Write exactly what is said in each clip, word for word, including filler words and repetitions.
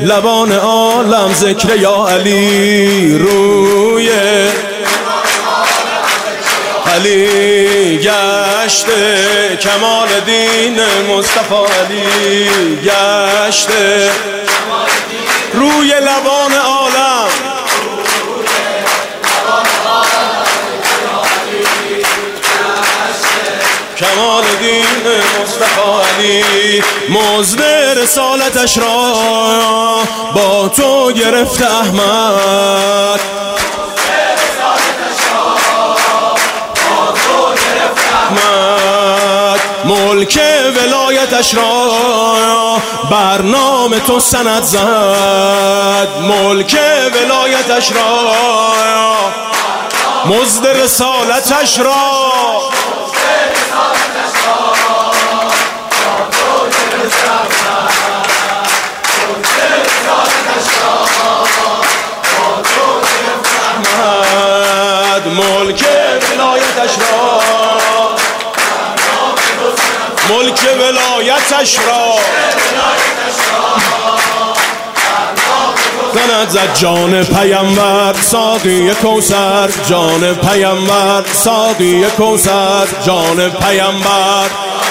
لبان عالم ذکر یا علی، روی علی گشته کمال دین مصطفی، علی گشته روی لبان عالم کمال دین مصطفی، علی مزد رسالتش را با تو گرفته احمد، ملک ولایتش را بر نام تو سند زد، ملک ولایتش را مزد رسالتش را ملک ولایتش را ملک ولایتش را زند زد جان پیامبر ساقی کوثر، جان پیامبر ساقی کوثر، جان پیامبر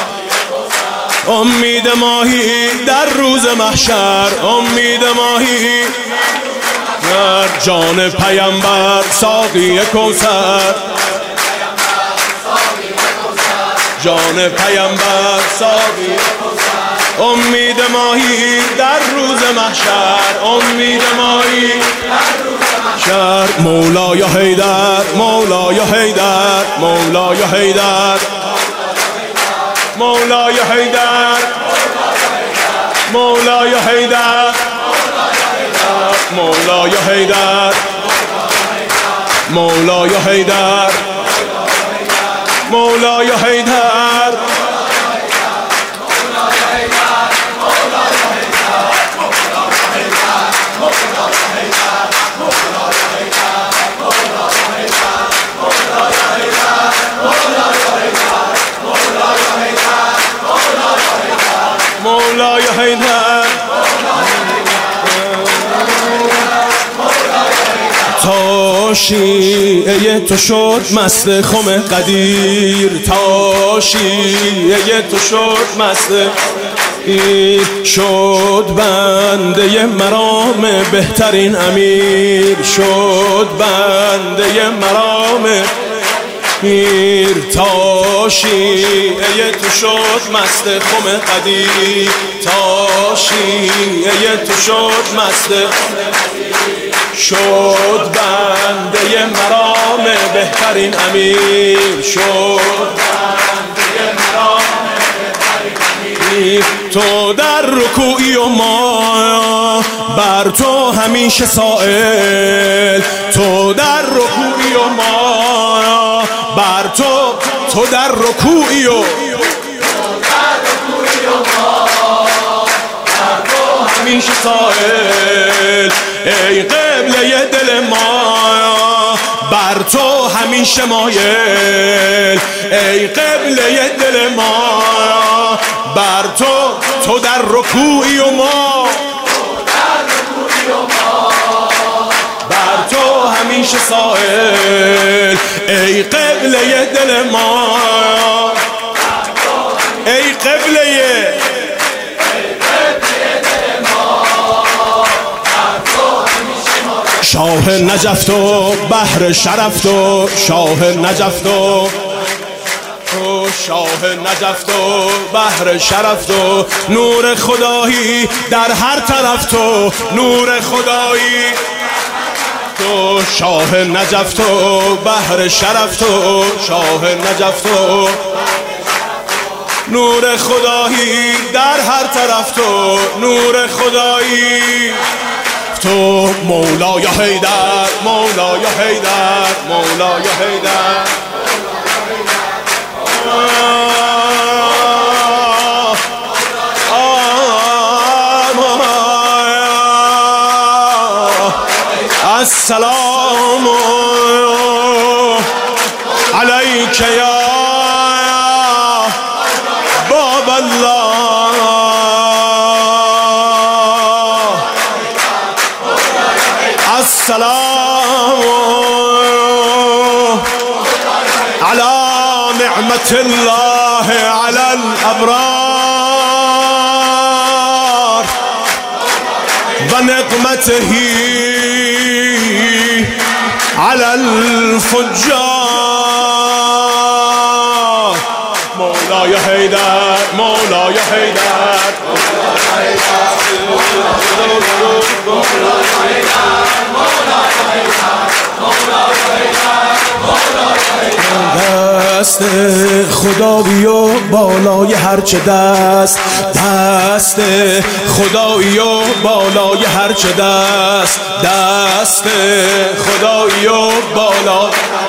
امید ماهی در روز محشر، امید ماهی جان پیامبر ساقی کوثر، جان پیامبر ساقی امید ماهی در روز محشر، امید ماهی در روز محشر، مولای حیدر مولای حیدر مولای حیدر مولای حیدر مولای حیدر مولای حیدر مولای حیدر مولای حیدر مولای حیدر تا شیعه تو شد مست خم قدیر، تا شیعه تو شد مست قدیر، شد بنده مرام بهترین امیر، شد بنده مرام میر، تا شیعه تو شد مست خم قدیر، تا شیعه تو شد مست شد بنده مرام بهترین امیر، شد بنده مرام بهترین امیر، تو در رکوعی و ما بر تو همیشه سائل، تو در رکوعی و ما بر تو تو در رکوعی و همیشه سائل، ای قبله دل ما بر تو همیشه مایل، ای قبله دل ما بر تو تو در رکوعی و ما بر تو همیشه سائل، ای قبله دل ما ای قبله شاه نجف تو بحر شرف تو، شاه نجف تو شاه نجف تو بحر شرف تو، نور خدایی در هر طرف تو، نور خدایی تو، شاه نجف تو بحر شرف تو، شاه نجف تو نور خدایی در هر طرف تو، نور خدایی تو، مولای حیدر مولای حیدر مولای حیدر السلام علیک یا باب الله السلام على نعمة الله على الأبرار ونقمته على الفجار. مولاي حيدر مولاي حيدر دست خدایی و بالای هرچه دست، دست خدایی و بالای هرچه دست، دست خدایی و بالای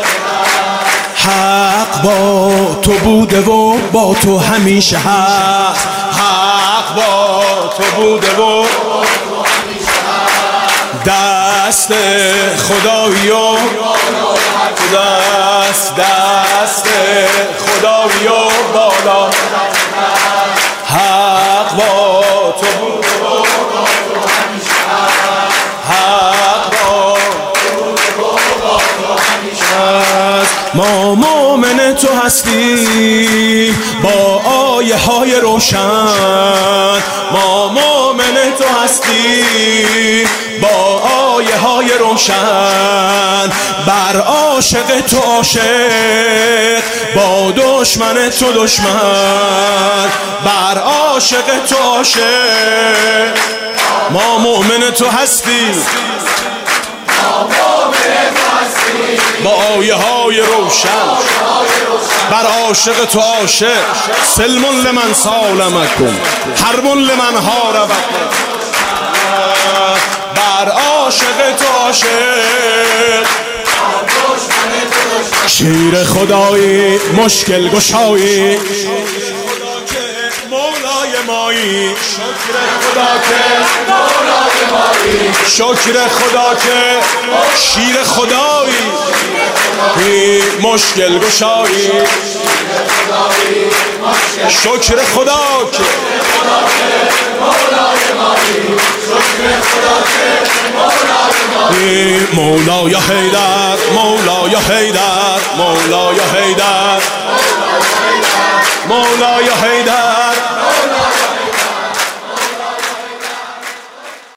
حق با تو بوده و با تو همیشه هست، حق با تو بوده و دست خدایی و دست دست خدایی و بالا حق با تو بوده و حق با تو بوده و ما مؤمن تو هستی با آیه های روشن، ما مؤمن تو هستی با آیه های روشن، بر عاشق تو عاشق با دشمن تو دشمن، بر عاشق تو عاشق ما مؤمن تو هستی با آیه های روشن، بر عاشق تو عاشق، سلم لمن سالمکم حرب لمن حاربکم، بر عاشق تو عاشق شیر خدایی مشکل گشایی، مولای مایی شکر خدا که مولای مایی، شکر خدا که شیر خدایی مشکل گشایی، شکر خدا که مولای مایی، شکر خدا که مولای حیدر مولای حیدر مولای حیدر مولای حیدر